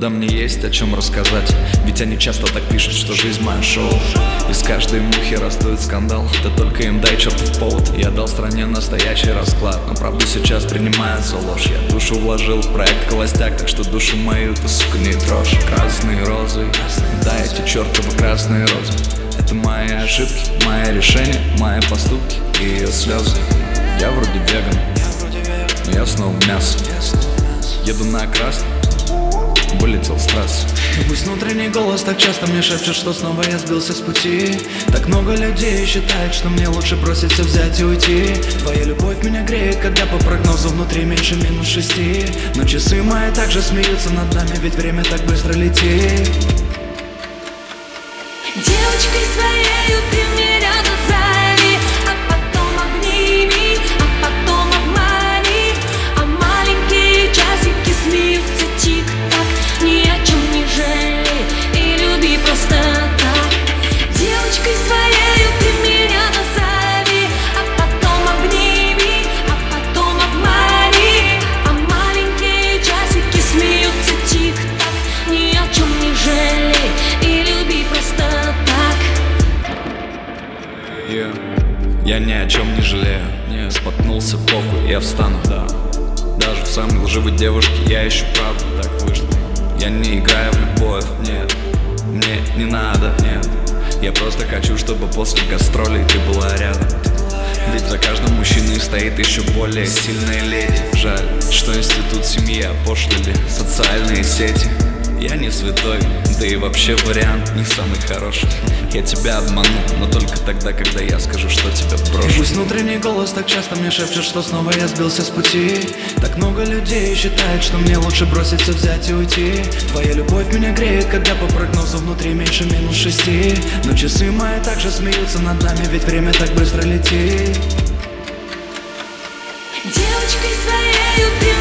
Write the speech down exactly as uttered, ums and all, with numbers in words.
Да мне есть о чем рассказать, ведь они часто так пишут, что жизнь моя шоу. Из каждой мухи раздует скандал, да только им дай чертов повод. Я дал стране настоящий расклад, но правду сейчас принимают за ложь. Я душу вложил в проект холостяк, так что душу мою ты, сука, не трожь. Красные розы, да эти чертовы красные розы. Это мои ошибки, мои решения, мои поступки и ее слезы. Я вроде веган, но я снова в мясо. Еду на красный, вылетел с трассы. И пусть внутренний голос так часто мне шепчет, что снова я сбился с пути. Так много людей считает, что мне лучше бросить все, взять и уйти. Твоя любовь меня греет, когда по прогнозу внутри меньше минус шести. Но часы мои также смеются над нами, ведь время так быстро летит. Девочкой своей ты меня назови, а потом обними, а потом обмани. А маленькие часики смеются тик-так, ни о чем не жалей и люби просто так. Девочкой своей ты меня назови, а потом обними, а потом обмани. А маленькие часики смеются тик-так, ни о чем не жалей и люби просто так. Yeah. Я ни о чем не жалею, не споткнулся, похуй, я встану, да. Даже в самой лживой девушке я ищу правду, так вышло. Я не играю в любовь, нет, мне не надо, нет. Я просто хочу, чтобы после гастролей ты была рядом. Ведь за каждым мужчиной стоит еще более сильная леди. Жаль, что институт семьи опошлили социальные сети. Я не святой, да и вообще вариант не самый хороший. Я тебя обману, но только тогда, когда я скажу, что тебя брошу. И пусть внутренний голос так часто мне шепчет, что снова я сбился с пути. Так много людей считает, что мне лучше бросить все, взять и уйти. Твоя любовь меня греет, когда по прогнозу внутри меньше минус шести. Но часы мои также смеются над нами, ведь время так быстро летит. Девочкой своей ты